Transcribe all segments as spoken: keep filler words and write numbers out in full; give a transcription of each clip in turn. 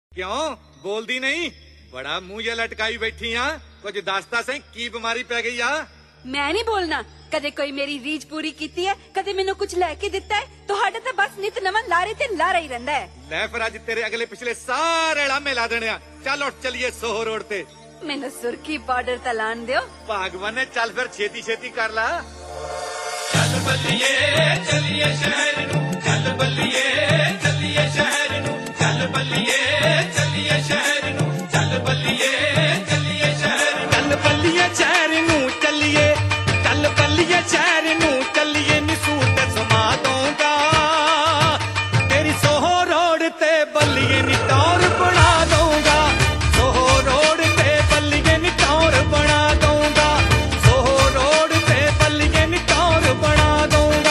क्यों बोलदी नहीं? बड़ा मुंह जे लटकाई बैठी आ। कुछ दसता सही की बीमारी पै गई आ? मैं नहीं बोलना। कदे कोई मेरी रीझ पूरी कीती है, कदे मैनू कुछ लेके दिता है। तुहाडा तां बस नित नवां लारे ते लारा ही रहिंदा है। ले फिर अज तेरे अगले पिछले सारे लामे ला देने आ। चल उठ चलिए सोहो रोड ते। मैनू सुर्खी पाउडर तां लान दियो। भगवान ने चल फिर छेती छेती कर ला। चल बल्लिए चलिए शहर नू, चल बल्लिए चलिए शहर नू, चल बल्लिए चलिए शहर नू, चल बल्लिए चलिए शहर नू, चल बल्लिए शहर नू चलिए, चल बल्लिए शहर नू चलिए, नी सूट समा दूंगा तेरी सोहो रोड ते बल्लिए नी टौर बना दूंगा। सोहो रोड ते बल्लिए नी टौर बना दूंगा। सोहो रोड ते बल्लिए नी टौर बना दूंगा।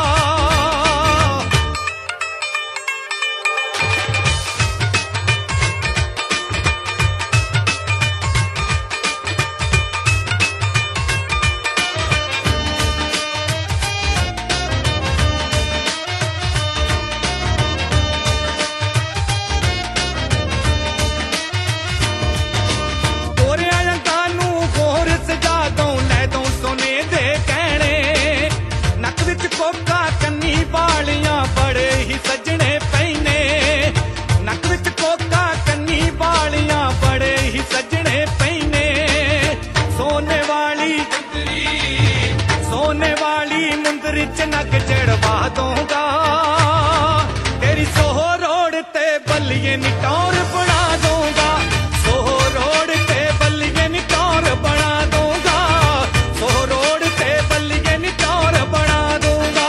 नक चढ़वा दूंगा तेरी सोहो रोड ते बल्लिए नी टौर बना दूंगा। सोहो रोड ते बल्लिए नी टौर बना दूंगा। सोहो रोड ते बल्लिए नी टौर बना दूंगा।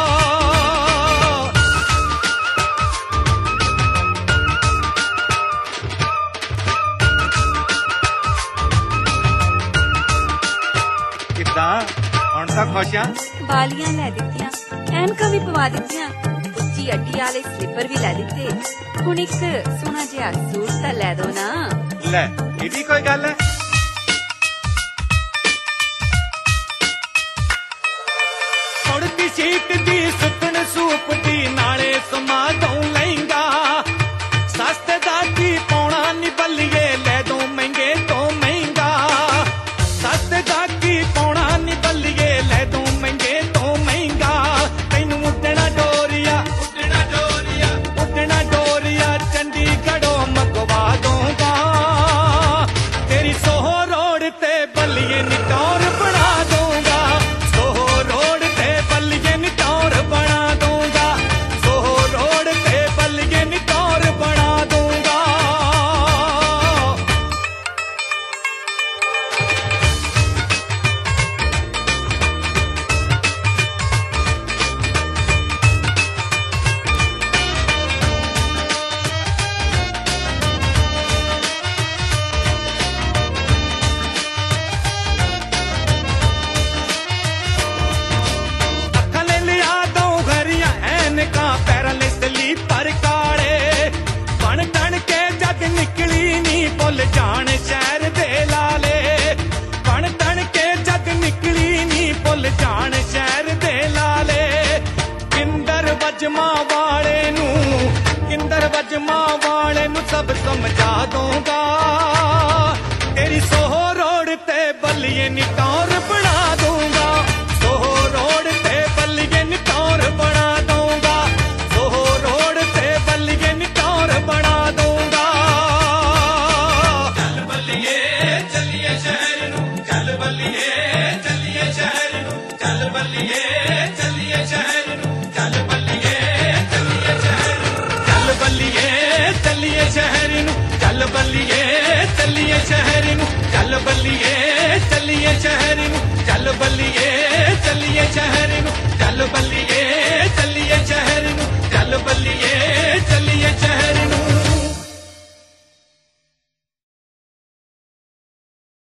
किदा हुण तां खुश आ? बालियां लै दित्तियां, ऐनकां भी पवा दित्तियां, उच्ची अड्डी वाले स्लीपर भी लै दित्ते। हुण इक सोहना जिहा सूट तां लै दो ना। ले इहदी कोई गल है? उड़दी सीट दी सुतन सूप दी नाले समा दऊं लहंगा। सस्ते दा की पौना नी बल्लिए लै दो महंगे तो महंगा। सस्ते दा की पौना नी बल्लिए लै दो महंगे तो महंगा। तैनू उड्डना डोरिया, उड्डना डोरिया, उड्डना डोरिया चंडीगढ़ों मंगवा दूंगा तेरी सोहो रोड ते बल्लिए नी टौर बना दूंगा। सोहो रोड ते बल्लिए नी टौर बना दूंगा। सोहो रोड ते बल्लिए नी टौर बना दूंगा। अक्खां ले लिया दो घरिया ऐनकां, पैरां ले स्लीपर काले। बन टन के जद निकली नी भुल जान शहर दे लाले। बन टन के जद निकली नी भुल जान शहर दे लाले। किंदर वजमा वाले नू, किंदर वजमा वाले नू सब समझा दूंगा तेरी सोहो रोड ते बल्लिए नी टौर बना दूंगा। सोहो रोड ते बल्लिए नी टौर बना दूंगा। सोहो रोड ते बल्लिए नी टौर बना दूंगा। चल बल्लिए चलिए शहर नू, चल बल्लिए चलिए शहर नू, चल बल्लिए चलिए शहर नू, चल बल्लिए चलिए शहर नू, चल बल्लिए चलिए शहर नू, चल बल्लिए चलिए शहर नू, चल बल्लिए चलिए शहर नू, चल बल्लिए चलिए शहर नू, चल बल्लिए